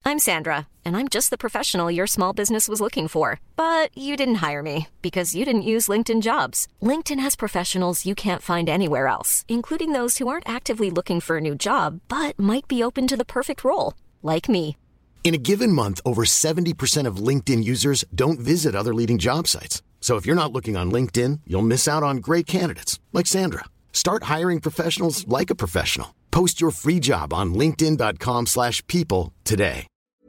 I'm Sandra, and I'm just the professional your small business was looking for. But you didn't hire me because you didn't use LinkedIn Jobs. LinkedIn has professionals you can't find anywhere else, including those who aren't actively looking for a new job, but might be open to the perfect role, like me. In a given month, over 70% of LinkedIn users don't visit other leading job sites. So if you're not looking on LinkedIn, you'll miss out on great candidates like Sandra. Start hiring professionals like a professional. Post your free job on linkedin.com/people today.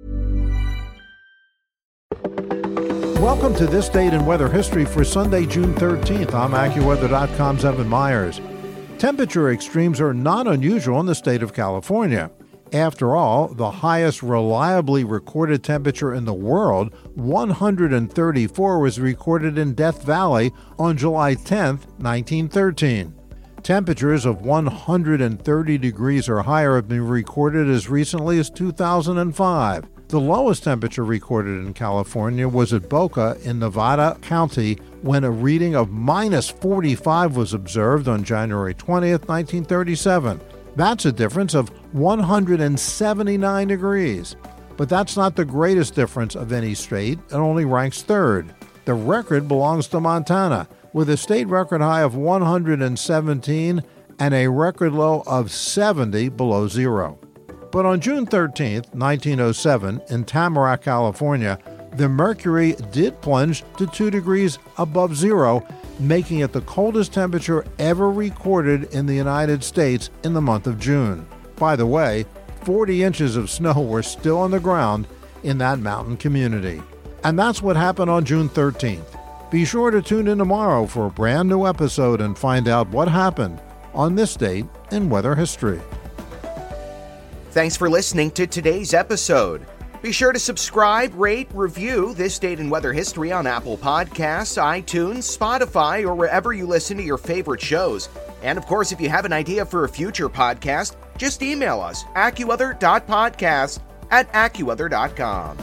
Welcome to This Date in Weather History for Sunday, June 13th. I'm AccuWeather.com's Evan Myers. Temperature extremes are not unusual in the state of California. After all, the highest reliably recorded temperature in the world, 134, was recorded in Death Valley on July 10, 1913. Temperatures of 130 degrees or higher have been recorded as recently as 2005. The lowest temperature recorded in California was at Boca in Nevada County when a reading of minus 45 was observed on January 20th, 1937. That's a difference of 179 degrees. But that's not the greatest difference of any state. It only ranks third. The record belongs to Montana, with a state record high of 117 and a record low of 70 below zero. But on June 13, 1907, in Tamarack, California, the mercury did plunge to 2 degrees above zero, making it the coldest temperature ever recorded in the United States in the month of June. By the way, 40 inches of snow were still on the ground in that mountain community. And that's what happened on June 13th. Be sure to tune in tomorrow for a brand new episode and find out what happened on this date in weather history. Thanks for listening to today's episode. Be sure to subscribe, rate, review This Date in Weather History on Apple Podcasts, iTunes, Spotify, or wherever you listen to your favorite shows. And of course, if you have an idea for a future podcast, just email us, AccuWeather.podcast@AccuWeather.com.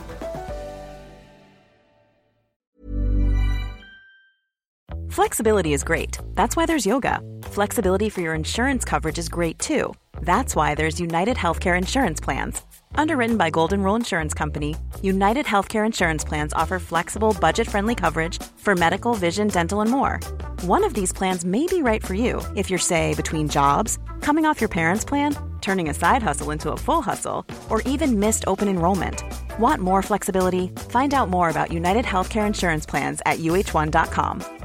Flexibility is great. That's why there's yoga. Flexibility for your insurance coverage is great too. That's why there's United Healthcare Insurance Plans. Underwritten by Golden Rule Insurance Company, United Healthcare Insurance Plans offer flexible, budget-friendly coverage for medical, vision, dental, and more. One of these plans may be right for you if you're, say, between jobs, coming off your parents' plan, turning a side hustle into a full hustle, or even missed open enrollment. Want more flexibility? Find out more about United Healthcare Insurance Plans at UH1.com.